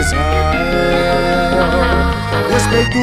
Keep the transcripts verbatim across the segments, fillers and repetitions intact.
Israel. Respeito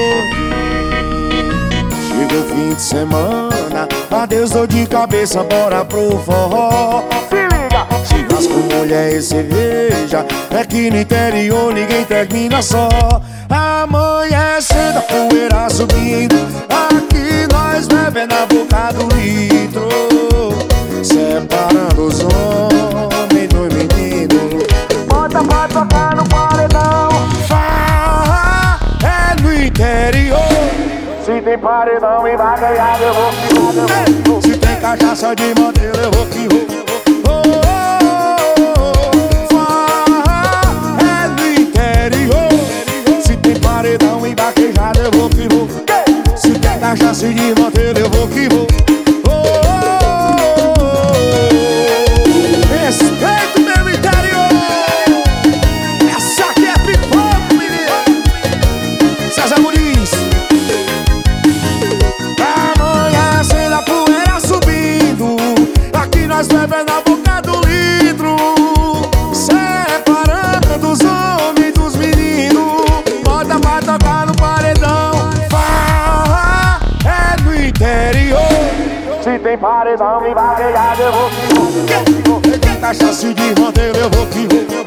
por chega o fim de semana, adeus dor de cabeça, bora pro forró. Se liga! Churrasco, mulher e cerveja, é que no interior ninguém termina só. Amanhecendo, a poeira subindo, aqui nós bebendo a boca do litro, separando os homens dos meninos. Bota pra tocar no paredão. Farra é no interior. Se tem paredão e vai ganhar, eu vou ficar, eu vou. Se tem cachaça de manteiga, eu vou que vou. Paredão embaquejado, eu vou que vou. Se tem cachaça de manteiga, eu vou que vou. Oh, oh, oh, oh. Respeito meu interior. Essa aqui é pipoca, menino. César Muniz. Amanhecendo, a poeira subindo, aqui nós bebendo a boca do litro, separando os homens dos meninos. Bota pra tocar no paredão. Farra é no interior. Se tem paredão e vai ganhar, eu vou que vou. Tem cachaça de manteiga, eu vou que vou.